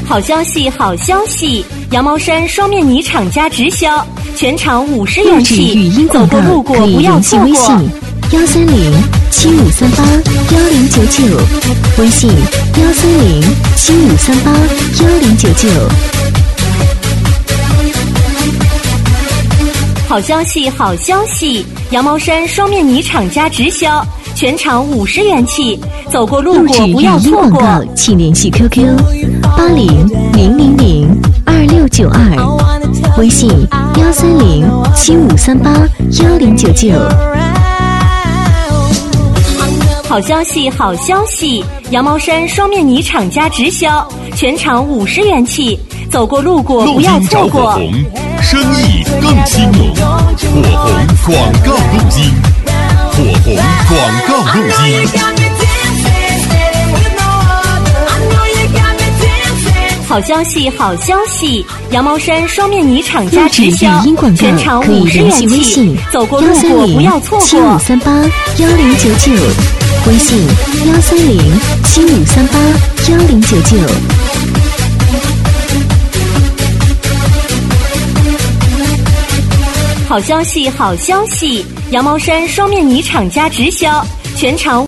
好消息，好消息！羊毛衫双面泥厂家直销，全场50元起， 语音广告走过路过可以不要联系错过。 微信13075381099，微信13075381099。 好消息，好消息！羊毛衫双面泥厂家直销，全场50元起，走过路过不要错过。 录制语音广告，请联系 QQ80002692，微信13075381099。 好消息，好消息！羊毛衫双面泥厂家直销，全场50元起，走过路过不要错过。 录音找火红，生意更兴隆。火红广告录音，火红广告录音。 好消息，好消息！羊毛衫双面泥厂家直销录制语音广，告全场可以 50 联系元起微信， 走过路过不要错过。 13075381099，微信13075381099。 好消息，好消息！羊毛衫双面泥厂家直销，全场